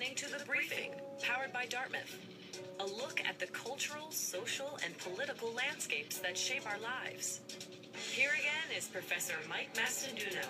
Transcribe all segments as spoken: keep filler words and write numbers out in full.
listening to The Briefing, powered by Dartmouth. A look at the cultural, social, and political landscapes that shape our lives. Here again is Professor Mike Mastanduno.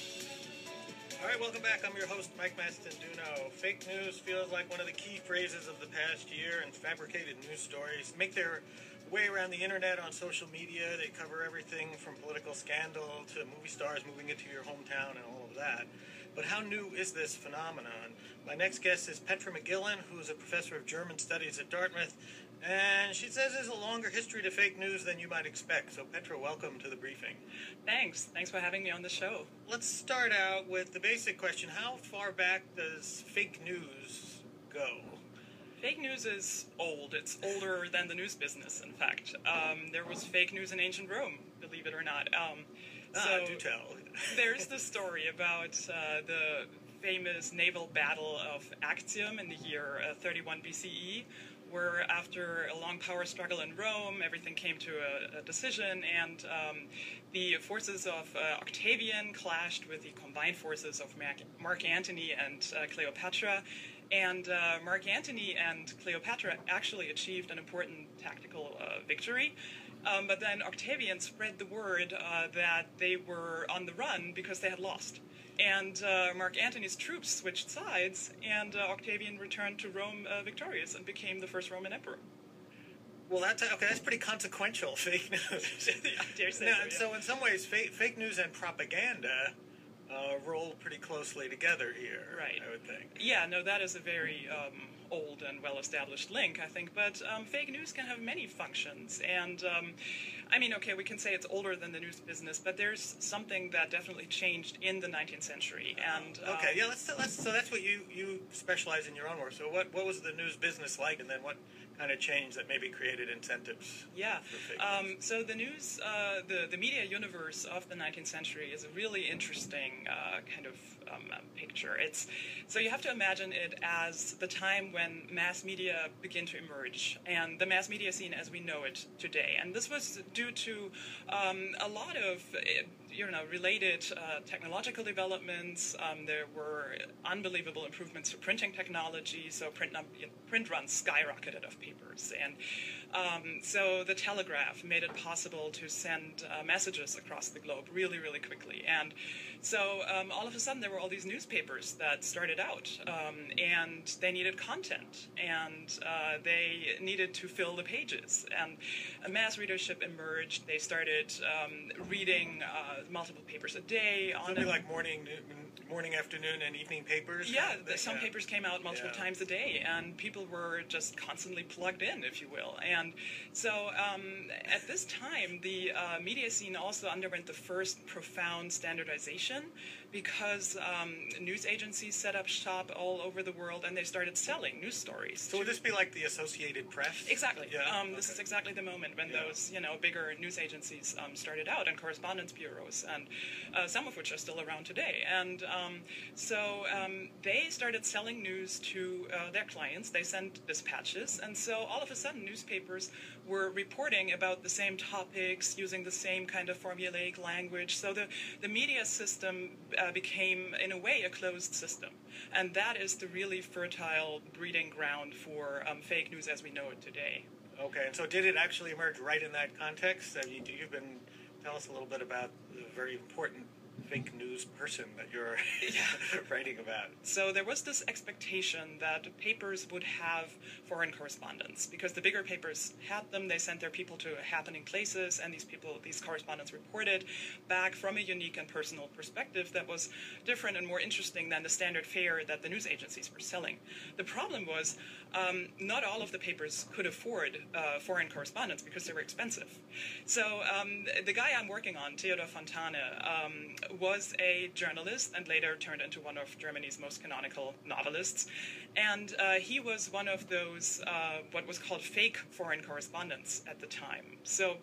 All right, welcome back. I'm your host, Mike Mastanduno. Fake news feels like one of the key phrases of the past year, and fabricated news stories make their way around the internet on social media. They cover everything from political scandal to movie stars moving into your hometown and all of that. But how new is this phenomenon? My next guest is Petra McGillen, who is a professor of German studies at Dartmouth, and she says there's a longer history to fake news than you might expect. So Petra, welcome to The Briefing. Thanks. Thanks for having me on the show. Let's start out with the basic question. How far back does fake news go? Fake news is old. It's older than the news business, in fact. Um, there was fake news in ancient Rome, believe it or not. Um, ah, so do tell. There's the story about uh, the famous naval battle of Actium in the year uh, thirty-one B C E, where after a long power struggle in Rome, everything came to a, a decision, and um, the forces of uh, Octavian clashed with the combined forces of Mark, Mark Antony and uh, Cleopatra. And uh, Mark Antony and Cleopatra actually achieved an important tactical uh, victory. Um, but then Octavian spread the word uh, that they were on the run because they had lost. And uh, Mark Antony's troops switched sides, and uh, Octavian returned to Rome uh, victorious and became the first Roman emperor. Well, that's okay. That's pretty consequential, fake news. I dare say now, so, yeah. So in some ways, fake, fake news and propaganda uh, roll pretty closely together here, right. I would think. Yeah, no, that is a very um, old and well-established link, I think. But um, fake news can have many functions. And, um, I mean, okay, we can say it's older than the news business, but there's something that definitely changed in the nineteenth century. And um, Okay, yeah, let's, let's, so that's what you, you specialize in your own work. So what, what was the news business like, and then what kind of change that maybe created incentives? Yeah, for fake um, news? so the news, uh, the, the media universe of the nineteenth century is a really interesting uh, kind of um, um, picture. It's, so you have to imagine it as the time when mass media began to emerge, and the mass media scene as we know it today. And this was due to um, a lot of you know, related uh, technological developments. Um, there were unbelievable improvements to printing technology, so print, num- print runs skyrocketed of papers. And um, so the telegraph made it possible to send uh, messages across the globe really, really quickly. And so um, all of a sudden there were all these newspapers that started out, um, and they needed content, and uh, they needed to fill the pages. And a mass readership emerged. They started um, reading uh, multiple papers a day. On Something a, like morning, morning, afternoon, and evening papers? Yeah, kind of thing? some yeah. papers came out multiple Yeah. times a day, and people were just constantly plugged in, if you will. And so um, at this time, the uh, media scene also underwent the first profound standardization, because um, news agencies set up shop all over the world, and they started selling news stories. So would this be like the Associated Press? Exactly. Yeah. Um, okay. This is exactly the moment when Yeah. those, you know, bigger news agencies um, started out, and correspondence bureaus, and uh, some of which are still around today. And um, so um, they started selling news to uh, their clients. They sent dispatches, and so all of a sudden, newspapers were reporting about the same topics, using the same kind of formulaic language. So the the media system uh, became, in a way, a closed system, and that is the really fertile breeding ground for um, fake news as we know it today. Okay, and so did it actually emerge right in that context? I mean, you've been, tell us a little bit about the very important fake news person that you're writing about. So there was this expectation that papers would have foreign correspondents, because the bigger papers had them. They sent their people to happening places, and these people, these correspondents reported back from a unique and personal perspective that was different and more interesting than the standard fare that the news agencies were selling. The problem was um, not all of the papers could afford uh, foreign correspondents because they were expensive. So um, the guy I'm working on, Theodor Fontane, um, was a journalist and later turned into one of Germany's most canonical novelists. And uh, he was one of those, uh, what was called fake foreign correspondents at the time. So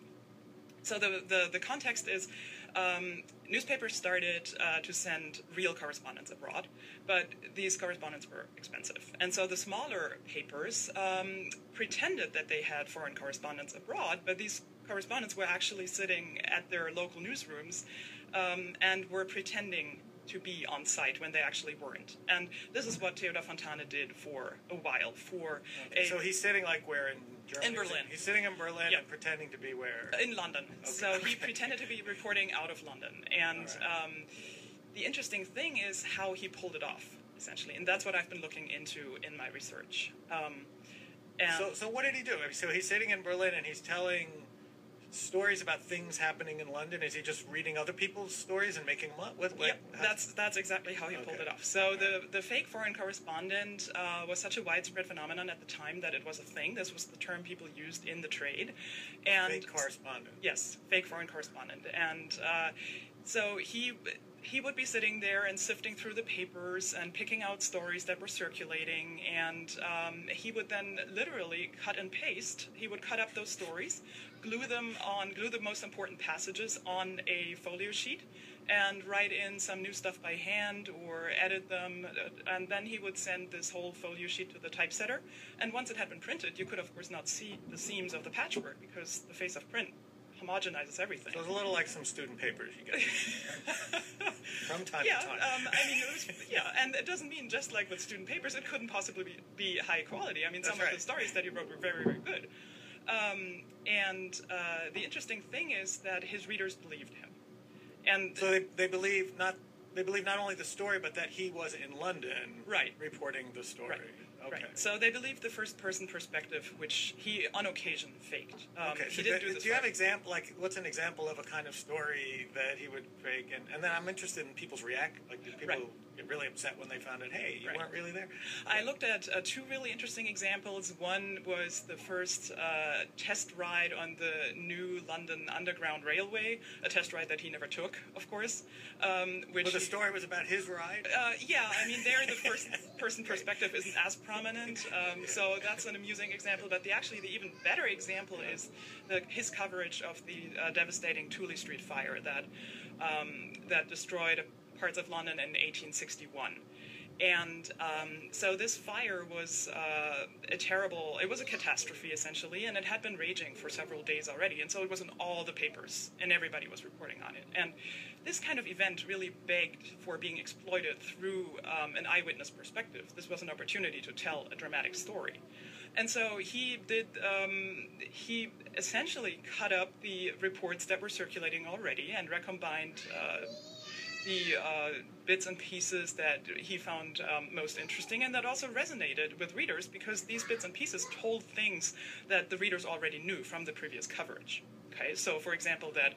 so the, the, the context is um, newspapers started uh, to send real correspondents abroad, but these correspondents were expensive. And so the smaller papers um, pretended that they had foreign correspondents abroad, but these correspondents were actually sitting at their local newsrooms um, and were pretending to be on site when they actually weren't. And this is what Theodor Fontane did for a while. For Okay. a, So he's sitting like where in Germany? In Berlin. He's sitting in Berlin Yep. and pretending to be where? in London. Okay. So he Okay. pretended to be reporting out of London. And All right. um, the interesting thing is how he pulled it off, essentially. And that's what I've been looking into in my research. Um, and So, so what did he do? I mean, so he's sitting in Berlin and he's telling stories about things happening in London. Is he just reading other people's stories and making them up? What, what, Yeah, how- that's that's exactly how he pulled Okay. it off. So the the fake foreign correspondent uh, was such a widespread phenomenon at the time that it was a thing. This was the term people used in the trade, and fake correspondent. yes, fake foreign correspondent. And uh, so he he would be sitting there and sifting through the papers and picking out stories that were circulating, and um, he would then literally cut and paste. He would cut up those stories, glue them on, glue the most important passages on a folio sheet, and write in some new stuff by hand or edit them, uh, and then he would send this whole folio sheet to the typesetter. And once it had been printed, you could of course not see the seams of the patchwork because the face of print homogenizes everything. So it's a little like some student papers you get from time Yeah, to time. um, I mean, it was, yeah, and it doesn't mean just like with student papers, it couldn't possibly be, be high quality. I mean, some That's of right. the stories that he wrote were very, very good. Um, and uh, the interesting thing is that his readers believed him. And So they, they believe not they believe not only the story, but that he was in London Right. reporting the story. Right. Okay. Right. So they believed the first-person perspective, which he, on occasion, faked. Um, Okay. He So didn't do, do this do you have right. example like what's an example of a kind of story that he would fake? And, and then I'm interested in people's react. Like, did people Right. get really upset when they found out, hey, you Right. weren't really there? I looked at uh, two really interesting examples. One was the first uh, test ride on the new London Underground Railway, a test ride that he never took, of course. Um, which Well, the he- story was about his ride. Uh, yeah, I mean, there the first-person perspective isn't as prominent, um, so that's an amusing example. But the actually the even better example is the, his coverage of the uh, devastating Tooley Street fire that um, that destroyed parts of London in eighteen sixty-one. And um, so this fire was uh, a terrible, it was a catastrophe essentially, and it had been raging for several days already, and so it was in all the papers, and everybody was reporting on it. And this kind of event really begged for being exploited through um, an eyewitness perspective. This was an opportunity to tell a dramatic story. And so he did, um, he essentially cut up the reports that were circulating already and recombined uh, the uh, bits and pieces that he found um, most interesting and that also resonated with readers because these bits and pieces told things that the readers already knew from the previous coverage. Okay, so for example that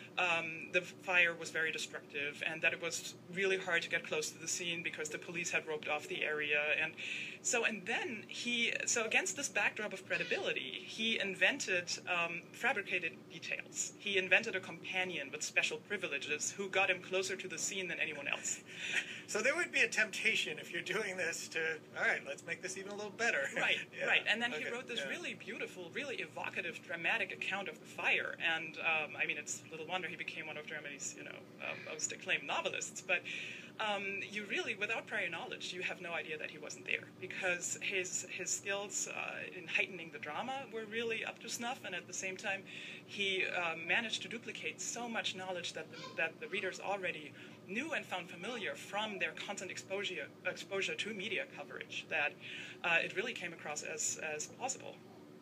um, the fire was very destructive and that it was really hard to get close to the scene because the police had roped off the area. And so, and then he, so against this backdrop of credibility, he invented um, fabricated details. He invented a companion with special privileges who got him closer to the scene than anyone else. So there would be a temptation if you're doing this to, all right, let's make this even a little better. Right, Yeah. right. And then Okay, he wrote this yeah. really beautiful, really evocative, dramatic account of the fire. And um, I mean, it's little wonder he became one of Germany's, you know, um, most acclaimed novelists. But um, you really, without prior knowledge, you have no idea that he wasn't there because his his skills uh, in heightening the drama were really up to snuff, and at the same time, he um, managed to duplicate so much knowledge that the, that the readers already knew and found familiar from their constant exposure exposure to media coverage that uh, it really came across as as plausible.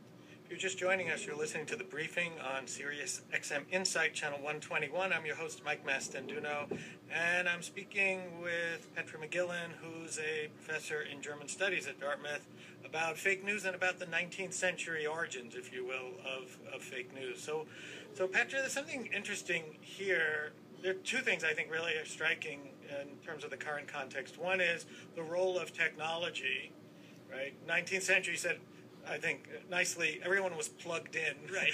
If you're just joining us, you're listening to The Briefing on Sirius X M Insight, Channel one twenty-one. I'm your host, Mike Mastenduno, and I'm speaking with Petra McGillen, who's a professor in German Studies at Dartmouth, about fake news and about the nineteenth century origins, if you will, of, of fake news. So, so Petra, there's something interesting here. There are two things I think really are striking in terms of the current context. One is the role of technology, right? nineteenth century said, I think, nicely, everyone was plugged in. Right.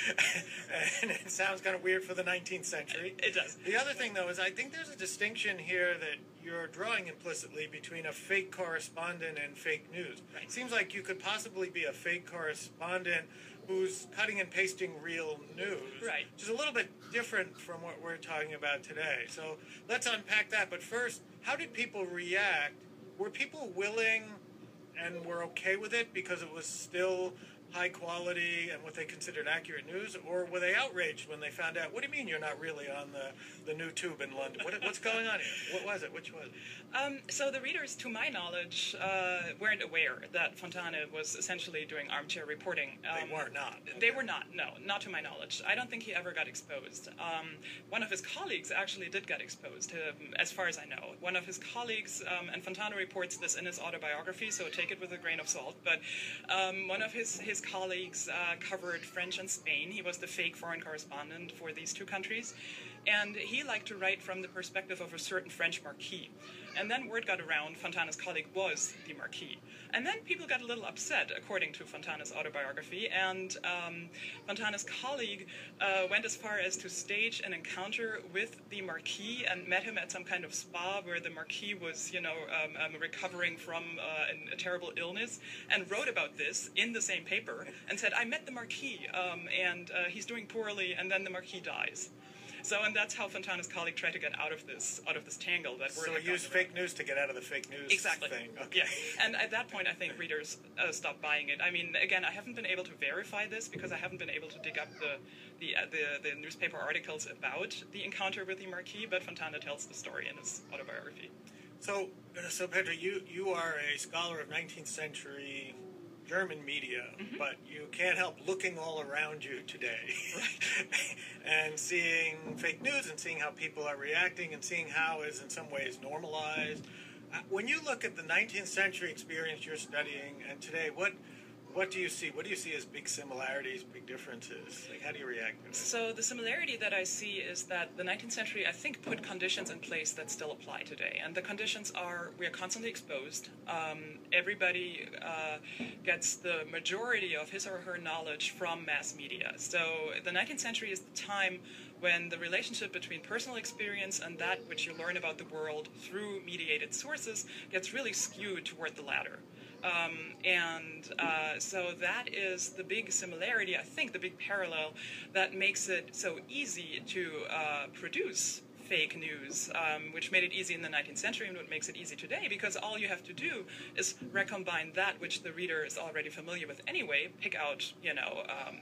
And it sounds kind of weird for the nineteenth century. It does. The other thing, though, is I think there's a distinction here that you're drawing implicitly between a fake correspondent and fake news. Right. It seems like you could possibly be a fake correspondent who's cutting and pasting real news. Right. Which is a little bit different from what we're talking about today. So let's unpack that. But first, how did people react? Were people willing and were okay with it because it was still high quality and what they considered accurate news, or were they outraged when they found out, what do you mean you're not really on the, the new tube in London? What, what's going on here? What was it? Which was it? Um, so the readers, to my knowledge, uh, weren't aware that Fontane was essentially doing armchair reporting. Um, They were not. Okay. They were not, no, not to my knowledge. I don't think he ever got exposed. Um, one of his colleagues actually did get exposed, um, as far as I know. One of his colleagues, um, and Fontane reports this in his autobiography, so take it with a grain of salt, but um, one of his, his colleagues uh, covered French and Spain. He was the fake foreign correspondent for these two countries, and he liked to write from the perspective of a certain French marquis. And then word got around Fontane's colleague was the marquis. And then people got a little upset, according to Fontane's autobiography, and um, Fontane's colleague uh, went as far as to stage an encounter with the marquis and met him at some kind of spa where the marquis was, you know, um, um, recovering from uh, an, a terrible illness, and wrote about this in the same paper and said, I met the marquis, um, and uh, he's doing poorly, and then the marquis dies. So, and that's how Fontane's colleague tried to get out of this out of this tangle that we're. So he used fake news to get out of the fake news exactly. thing. Okay. Yeah, and at that point, I think readers uh, stopped buying it. I mean, again, I haven't been able to verify this because I haven't been able to dig up the the uh, the, the newspaper articles about the encounter with the marquis. But Fontane tells the story in his autobiography. So, so Petra, you you are a scholar of nineteenth century German media, mm-hmm. but you can't help looking all around you today and seeing fake news and seeing how people are reacting and seeing how is in some ways normalized. Uh, when you look at the nineteenth century experience you're studying and today, what what do you see? What do you see as big similarities, big differences? Like, how do you react to it? So the similarity that I see is that the nineteenth century, I think, put conditions in place that still apply today. And the conditions are we are constantly exposed. Um, everybody uh, gets the majority of his or her knowledge from mass media. So the nineteenth century is the time when the relationship between personal experience and that which you learn about the world through mediated sources gets really skewed toward the latter. Um, and uh, so that is the big similarity, I think, the big parallel that makes it so easy to uh, produce fake news, um, which made it easy in the nineteenth century and what makes it easy today, because all you have to do is recombine that which the reader is already familiar with anyway, pick out, you know, um,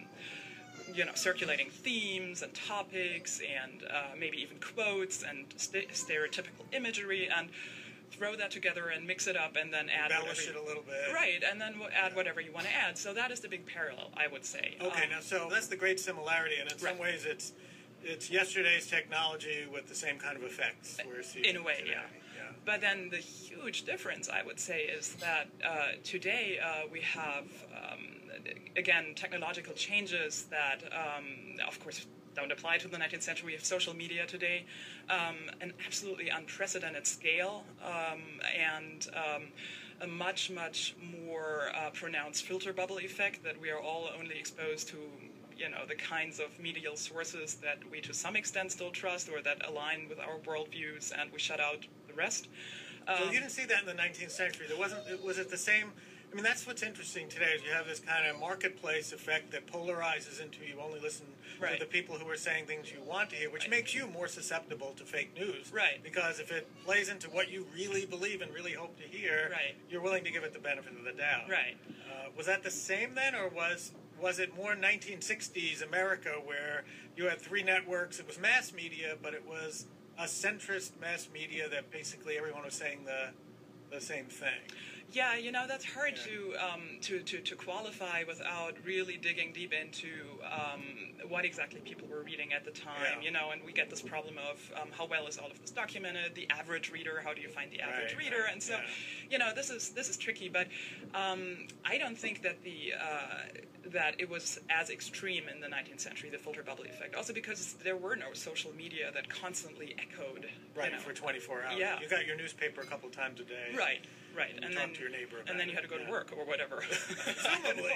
you know, circulating themes and topics and uh, maybe even quotes and st- stereotypical imagery, and throw that together and mix it up and then add embellish whatever it a little bit. Right, and then add whatever you want to add. So that is the big parallel, I would say. Okay, um, now so that's the great similarity, and in some right. ways it's it's yesterday's technology with the same kind of effects we're seeing in a way, today. yeah. yeah. But then the huge difference, I would say, is that uh, today uh, we have, um, again, technological changes that, um, of course, don't apply to the nineteenth century. We have social media today, um, an absolutely unprecedented scale, um, and um, a much, much more uh, pronounced filter bubble effect that we are all only exposed to, you know, the kinds of medial sources that we to some extent still trust or that align with our worldviews, and we shut out the rest. Um, So you didn't see that in the nineteenth century. There wasn't. Was it the same? I mean, that's what's interesting today is you have this kind of marketplace effect that polarizes into you only listen right. to the people who are saying things you want to hear, which right. makes you more susceptible to fake news. Right. Because if it plays into what you really believe and really hope to hear, right. you're willing to give it the benefit of the doubt. Right. Uh, was that the same then, or was was it more nineteen sixties America where you had three networks? It was mass media, but it was a centrist mass media that basically everyone was saying the the same thing. Yeah, you know, that's hard Yeah. to, um, to to to qualify without really digging deep into um, what exactly people were reading at the time. Yeah. You know, and we get this problem of um, how well is all of this documented? The average reader, how do you find the average Right, reader? right, And so, yeah. you know, this is this is tricky, but um, I don't think that the uh, that it was as extreme in the nineteenth century, the filter bubble effect. Also because there were no social media that constantly echoed. Right, you know. for twenty-four hours. Yeah. You got your newspaper a couple times a day. Right. Right, And and, you then talk to your neighbor about and then you it, had to go yeah. to work or whatever. Presumably.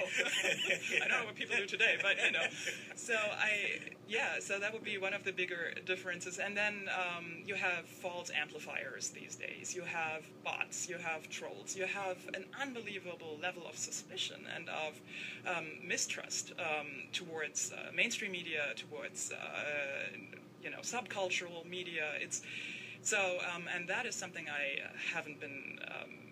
I don't know what people do today, but you know. So I, yeah. So that would be one of the bigger differences. And then um, you have false amplifiers these days. You have bots. You have trolls. You have an unbelievable level of suspicion and of um, mistrust um, towards uh, mainstream media, towards uh, you know subcultural media. It's So, um, and that is something I haven't been um,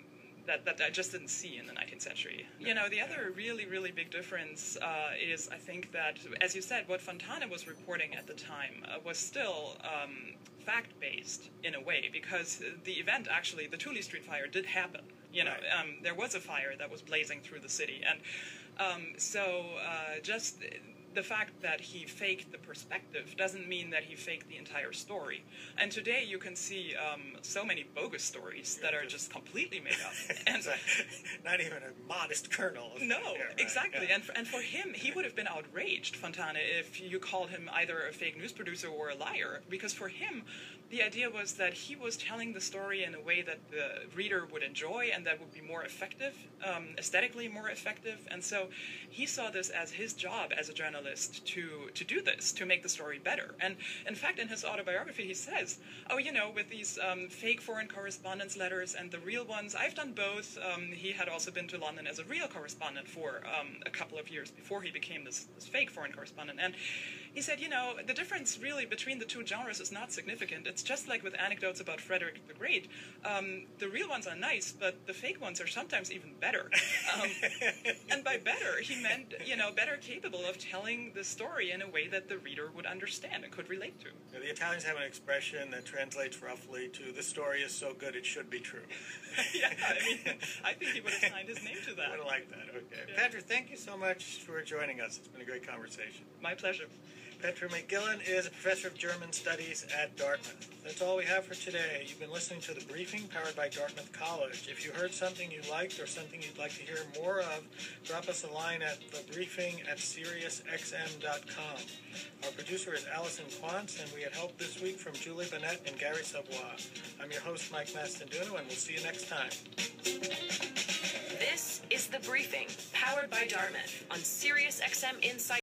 that, that I just didn't see in the nineteenth century. You know, the other really, really big difference uh, is, I think that, as you said, what Fontane was reporting at the time uh, was still um, fact-based in a way, because the event, actually, the Tooley Street fire did happen. You know, Right. um, there was a fire that was blazing through the city. And um, so uh, just the fact that he faked the perspective doesn't mean that he faked the entire story. And today you can see um, so many bogus stories that are just completely made up. And It's like, not even a modest kernel. of- no, yeah, right, exactly. yeah. And, for, and for him, he would have been outraged, Fontane, if you called him either a fake news producer or a liar. Because for him, the idea was that he was telling the story in a way that the reader would enjoy and that would be more effective, um, aesthetically more effective. And so he saw this as his job as a journalist to, to do this, to make the story better. And in fact, in his autobiography, he says, oh, you know, with these um, fake foreign correspondence letters and the real ones, I've done both. Um, he had also been to London as a real correspondent for um, a couple of years before he became this, this fake foreign correspondent. And he said, you know, the difference really between the two genres is not significant. It's just like with anecdotes about Frederick the Great. Um, the real ones are nice, but the fake ones are sometimes even better. Um, and by better, he meant, you know, better capable of telling the story in a way that the reader would understand and could relate to. Yeah, the Italians have an expression that translates roughly to, "This story is so good it should be true." Yeah, I mean, I think he would have signed his name to I that. would like that. Okay. Yeah. Petra, thank you so much for joining us. It's been a great conversation. My pleasure. Petra McGillen is a professor of German studies at Dartmouth. That's all we have for today. You've been listening to The Briefing, powered by Dartmouth College. If you heard something you liked or something you'd like to hear more of, drop us a line at thebriefing at sirius x m dot com. Our producer is Allison Quantz, and we had help this week from Julie Bennett and Gary Savoie. I'm your host, Mike Mastanduno, and we'll see you next time. This is The Briefing, powered by Dartmouth on Sirius X M Insight.